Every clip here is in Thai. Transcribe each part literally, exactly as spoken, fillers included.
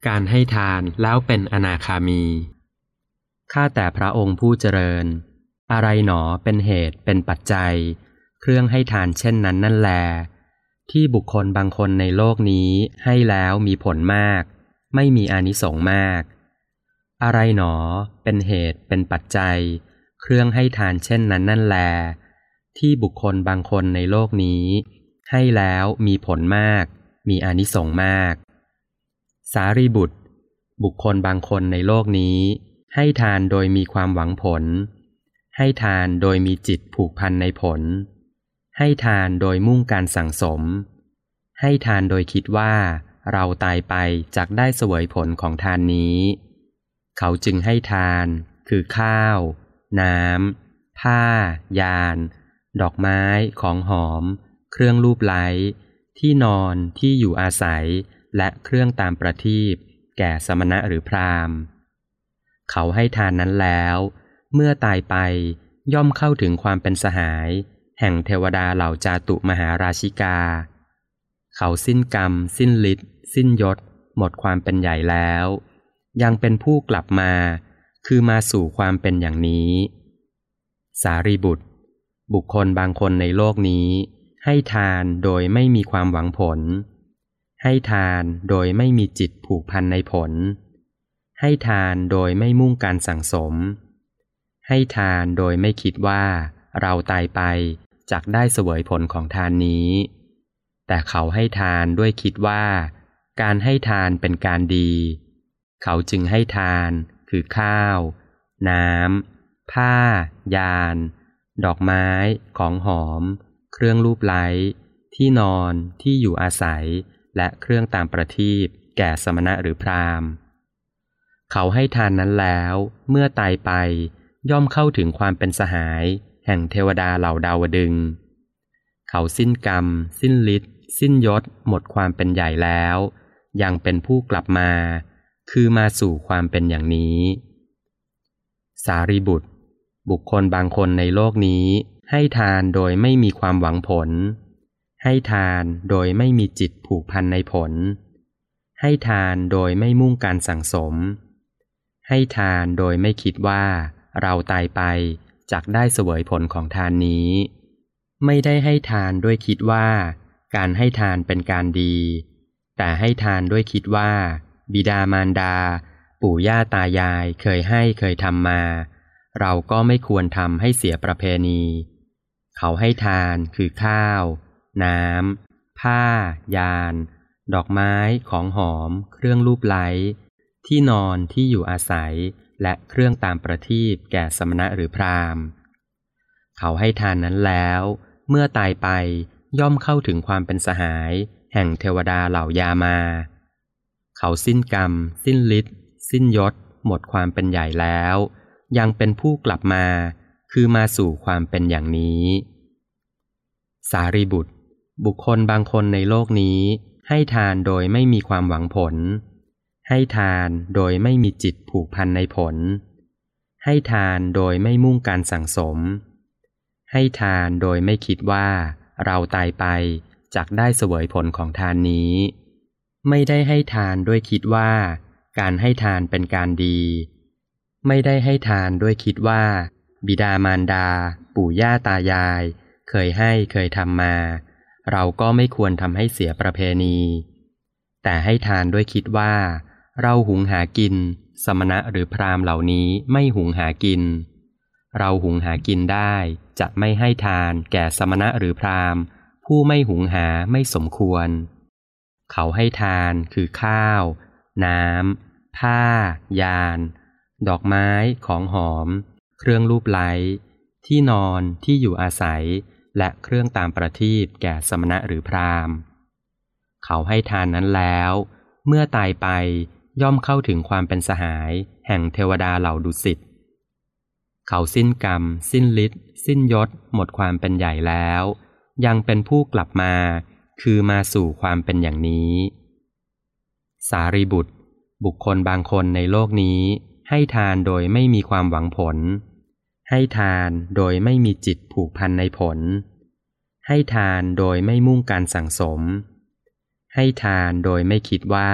การให้ทานแล้วเป็นอนาคามีข้าแต่พระองค์ผู้เจริญอะไรหนอเป็นเหตุเป็นปัจจัยเครื่องให้ทานเช่นนั้นนั่นแลที่บุคคลบางคนในโลกนี้ให้แล้วมีผลมากไม่มีอานิสงส์มากอะไรหนอเป็นเหตุเป็นปัจจัยเครื่องให้ทานเช่นนั้นนั่นแลที่บุคคลบางคนในโลกนี้ให้แล้วมีผลมากมีอานิสงส์มากสารีบุตรบุคคลบางคนในโลกนี้ให้ทานโดยมีความหวังผลให้ทานโดยมีจิตผูกพันในผลให้ทานโดยมุ่งการสั่งสมให้ทานโดยคิดว่าเราตายไปจักได้เสวยผลของทานนี้เขาจึงให้ทานคือข้าวน้ำผ้ายานดอกไม้ของหอมเครื่องลูบไล้ที่นอนที่อยู่อาศัยและเครื่องตามประทีปแก่สมณะหรือพราหมณ์เขาให้ทานนั้นแล้วเมื่อตายไปย่อมเข้าถึงความเป็นสหายแห่งเทวดาเหล่าจาตุมหาราชิกาเขาสิ้นกรรมสิ้นฤทธิ์สิ้นยศหมดความเป็นใหญ่แล้วยังเป็นผู้กลับมาคือมาสู่ความเป็นอย่างนี้สารีบุตรบุคคลบางคนในโลกนี้ให้ทานโดยไม่มีความหวังผลให้ทานโดยไม่มีจิตผูกพันในผลให้ทานโดยไม่มุ่งการสั่งสมให้ทานโดยไม่คิดว่าเราตายไปจักได้เสวยผลของทานนี้แต่เขาให้ทานด้วยคิดว่าการให้ทานเป็นการดีเขาจึงให้ทานคือข้าวน้ำผ้ายานดอกไม้ของหอมเครื่องลูบไล้ที่นอนที่อยู่อาศัยและเครื่องตามประทีปแก่สมณะหรือพราหมณ์เขาให้ทานนั้นแล้วเมื่อตายไปย่อมเข้าถึงความเป็นสหายแห่งเทวดาเหล่าดาวดึงส์เขาสิ้นกรรมสิ้นฤทธิ์สิ้นยศหมดความเป็นใหญ่แล้วยังเป็นผู้กลับมาคือมาสู่ความเป็นอย่างนี้สารีบุตรบุคคลบางคนในโลกนี้ให้ทานโดยไม่มีความหวังผลให้ทานโดยไม่มีจิตผูกพันในผลให้ทานโดยไม่มุ่งการสั่งสมให้ทานโดยไม่คิดว่าเราตายไปจักได้เสวยผลของทานนี้ไม่ได้ให้ทานด้วยคิดว่าการให้ทานเป็นการดีแต่ให้ทานด้วยคิดว่าบิดามารดาปู่ย่าตายายเคยให้เคยทำมาเราก็ไม่ควรทำให้เสียประเพณีเขาให้ทานคือข้าวน้ำผ้ายานดอกไม้ของหอมเครื่องลูบไล้ที่นอนที่อยู่อาศัยและเครื่องตามประทีปแก่สมณะหรือพราหมณ์เขาให้ทานนั้นแล้วเมื่อตายไปย่อมเข้าถึงความเป็นสหายแห่งเทวดาเหล่ายามาเขาสิ้นกรรมสิ้นฤทธิ์สิ้นยศหมดความเป็นใหญ่แล้วยังเป็นผู้กลับมาคือมาสู่ความเป็นอย่างนี้สารีบุตรบุคคลบางคนในโลกนี้ให้ทานโดยไม่มีความหวังผลให้ทานโดยไม่มีจิตผูกพันในผลให้ทานโดยไม่มุ่งการสั่งสมให้ทานโดยไม่คิดว่าเราตายไปจักได้เสวยผลของทานนี้ไม่ได้ให้ทานด้วยคิดว่าการให้ทานเป็นการดีไม่ได้ให้ทานด้วยคิดว่าบิดามารดาปู่ย่าตายายเคยให้เคยทำมาเราก็ไม่ควรทำให้เสียประเพณีแต่ให้ทานด้วยคิดว่าเราหุงหากินสมณะหรือพราหมณ์เหล่านี้ไม่หุงหากินเราหุงหากินได้จะไม่ให้ทานแก่สมณะหรือพราหมณ์ผู้ไม่หุงหาไม่สมควรเขาให้ทานคือข้าวน้ำผ้ายานดอกไม้ของหอมเครื่องลูบไล้ที่นอนที่อยู่อาศัยและเครื่องตามประทีปแก่สมณะหรือพราหมณ์เขาให้ทานนั้นแล้วเมื่อตายไปย่อมเข้าถึงความเป็นสหายแห่งเทวดาเหล่าดุสิตเขาสิ้นกรรมสิ้นฤทธิ์สิ้นยศหมดความเป็นใหญ่แล้วยังเป็นผู้กลับมาคือมาสู่ความเป็นอย่างนี้สารีบุตรบุคคลบางคนในโลกนี้ให้ทานโดยไม่มีความหวังผลให้ทานโดยไม่มีจิตผูกพันในผลให้ทานโดยไม่มุ่งการสั่งสมให้ทานโดยไม่คิดว่า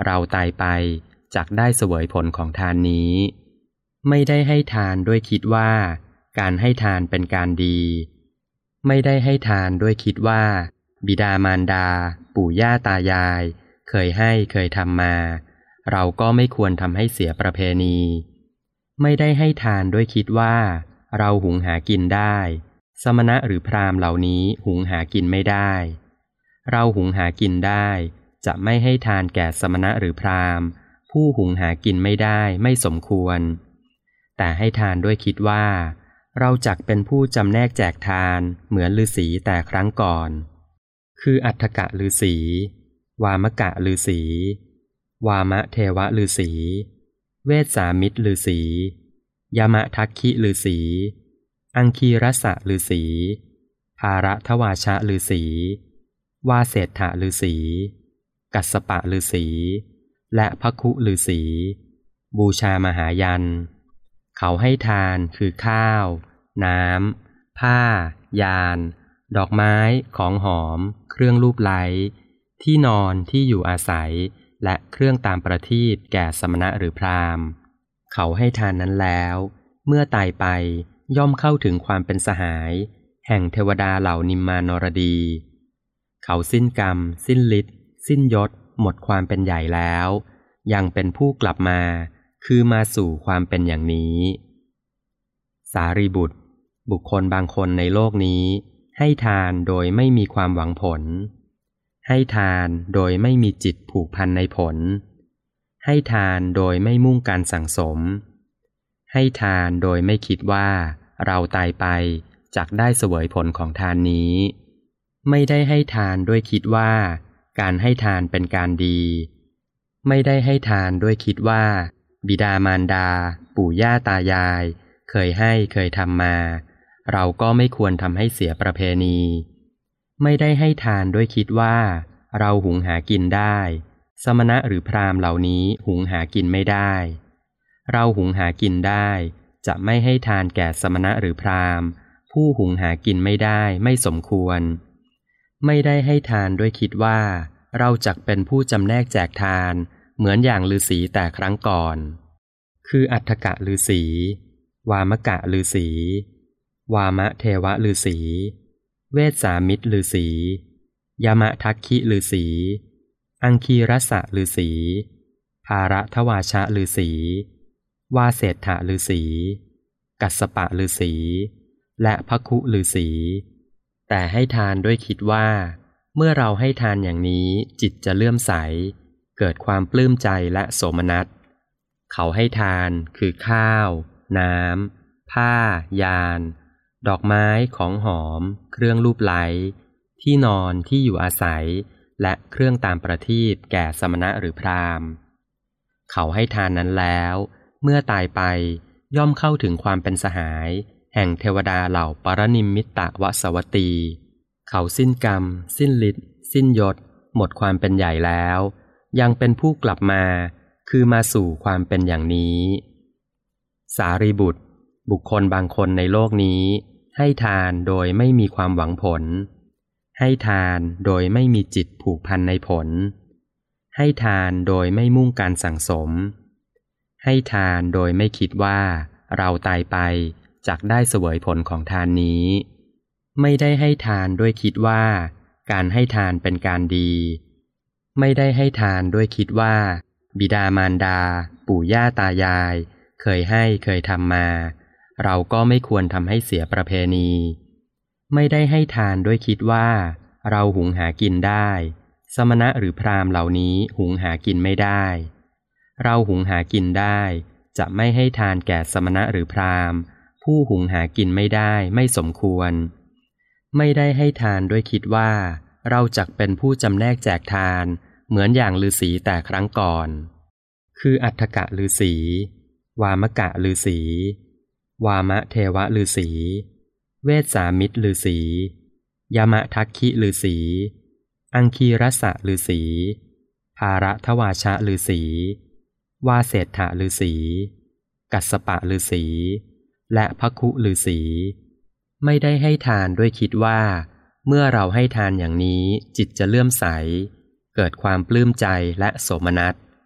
เราตายไปจักได้เสวยผลของทานนี้ไม่ได้ให้ทานด้วยคิดว่าการให้ทานเป็นการดีไม่ได้ให้ทานด้วยคิดว่าบิดามารดาปู่ย่าตายายเคยให้เคยทำมาเราก็ไม่ควรทำให้เสียประเพณีไม่ได้ให้ทานด้วยคิดว่าเราหุงหากินได้สมณะหรือพราหมณ์เหล่านี้หุงหากินไม่ได้เราหุงหากินได้จะไม่ให้ทานแก่สมณะหรือพราหมณ์ผู้หุงหากินไม่ได้ไม่สมควรแต่ให้ทานด้วยคิดว่าเราจักเป็นผู้จำแนกแจกทานเหมือนฤาษีแต่ครั้งก่อนคืออัฏฐกะฤาษีวามกะฤาษีวามะเทวะฤาษีเวสสามิตรฤาษียมะทัคคิฤาษีอังคีรสะฤาษีภารทวาชะฤาษีวาเศรษฐฤาษีกัสสปะฤาษีและภคุฤาษีบูชามหายันเขาให้ทานคือข้าวน้ำผ้ายานดอกไม้ของหอมเครื่องลูบไล้ที่นอนที่อยู่อาศัยและเครื่องตามประทีปแก่สมณะหรือพราหมณ์เขาให้ทานนั้นแล้วเมื่อตายไปย่อมเข้าถึงความเป็นสหายแห่งเทวดาเหล่านิมมานรดีเขาสิ้นกรรมสิ้นฤทธิ์สิ้นยศหมดความเป็นใหญ่แล้วยังเป็นผู้กลับมาคือมาสู่ความเป็นอย่างนี้สารีบุตรบุคคลบางคนในโลกนี้ให้ทานโดยไม่มีความหวังผลให้ทานโดยไม่มีจิตผูกพันในผลให้ทานโดยไม่มุ่งการสั่งสมให้ทานโดยไม่คิดว่าเราตายไปจักได้เสวยผลของทานนี้ไม่ได้ให้ทานด้วยคิดว่าการให้ทานเป็นการดีไม่ได้ให้ทานด้วยคิดว่าบิดามารดาปู่ย่าตายายเคยให้เคยทำมาเราก็ไม่ควรทำให้เสียประเพณีไม่ได้ให้ทานด้วยคิดว่าเราหุงหากินได้สมณะหรือพราหมณ์เหล่านี้หุงหากินไม่ได้เราหุงหากินได้จะไม่ให้ทานแก่สมณะหรือพราหมณ์ผู้หุงหากินไม่ได้ไม่สมควรไม่ได้ให้ทานด้วยคิดว่าเราจักเป็นผู้จำแนกแจกทานเหมือนอย่างฤาษีแต่ครั้งก่อนคืออัฏฐกะฤาษีวามกะฤาษีวามะเทวะฤาษีเวสสามิตรฤาษียมะทัคคิฤาษีอังคีรสะฤาษีภารทวาชะฤาษีวาเศรษฐฤาษีกัสสปะฤาษีและภคุฤาษีแต่ให้ทานด้วยคิดว่าเมื่อเราให้ทานอย่างนี้จิตจะเลื่อมใสเกิดความปลื้มใจและโสมนัสเขาให้ทานคือข้าวน้ำผ้ายานดอกไม้ของหอมเครื่องลูบไล้ที่นอนที่อยู่อาศัยและเครื่องตามประทีปแก่สมณะหรือพราหมณ์เขาให้ทานนั้นแล้วเมื่อตายไปย่อมเข้าถึงความเป็นสหายแห่งเทวดาเหล่าปรนิมมิตะวสวัตตีเขาสิ้นกรรมสิ้นฤทธิ์สิ้นยศหมดความเป็นใหญ่แล้วยังเป็นผู้กลับมาคือมาสู่ความเป็นอย่างนี้สารีบุตรบุคคลบางคนในโลกนี้ให้ทานโดยไม่มีความหวังผลให้ทานโดยไม่มีจิตผูกพันในผลให้ทานโดยไม่มุ่งการสั่งสมให้ทานโดยไม่คิดว่าเราตายไปจักได้เสวยผลของทานนี้ไม่ได้ให้ทานด้วยคิดว่าการให้ทานเป็นการดีไม่ได้ให้ทานด้วยคิดว่าบิดามารดาปู่ย่าตายายเคยให้เคยทำมาเราก็ไม่ควรทำให้เสียประเพณีไม่ได้ให้ทานด้วยคิดว่าเราหุงหากินได้สมณะหรือพราหมณ์เหล่านี้หุงหากินไม่ได้เราหุงหากินได้จะไม่ให้ทานแก่สมณะหรือพราหมณ์ผู้หุงหากินไม่ได้ไม่สมควรไม่ได้ให้ทานด้วยคิดว่าเราจักเป็นผู้จำแนกแจกทานเหมือนอย่างฤาษีแต่ครั้งก่อนคืออัฏฐกะฤาษีวามกะฤาษีวามะเทวะฤาษีเวสสามิตรฤาษียมะทัคคิฤาษีอังคีรสะฤาษีภารทวาชะฤาษีวาเศรษฐฤาษีกัสสปะฤาษีและภคุฤาษีไม่ได้ให้ทานด้วยคิดว่าเมื่อเราให้ทานอย่างนี้จิตจะเลื่อมใสเกิดความปลื้มใจและโสมนัส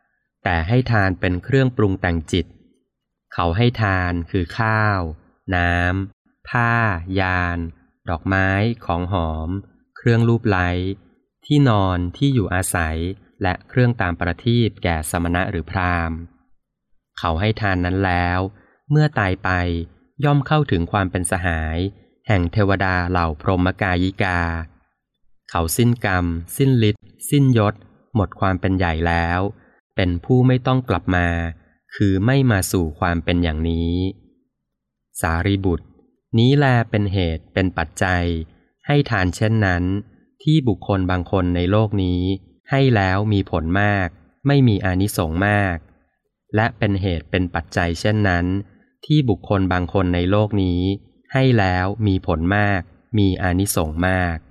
แต่ให้ทานเป็นเครื่องปรุงแต่งจิตเขาให้ทานคือข้าวน้ำผ้ายานดอกไม้ของหอมเครื่องลูบไล้ที่นอนที่อยู่อาศัยและเครื่องตามประทีปแก่สมณะหรือพราหมณ์เขาให้ทานนั้นแล้วเมื่อตายไปย่อมเข้าถึงความเป็นสหายแห่งเทวดาเหล่าพรหมกายิกาเขาสิ้นกรรมสิ้นฤทธิ์สิ้นยศหมดความเป็นใหญ่แล้วเป็นผู้ไม่ต้องกลับมาคือไม่มาสู่ความเป็นอย่างนี้สารีบุตรนี้แลเป็นเหตุเป็นปัจจัยให้ทานเช่นนั้นที่บุคคลบางคนในโลกนี้ให้แล้วมีผลมากไม่มีอานิสงส์มากและเป็นเหตุเป็นปัจจัยเช่นนั้นที่บุคคลบางคนในโลกนี้ให้แล้วมีผลมากมีอานิสงส์มาก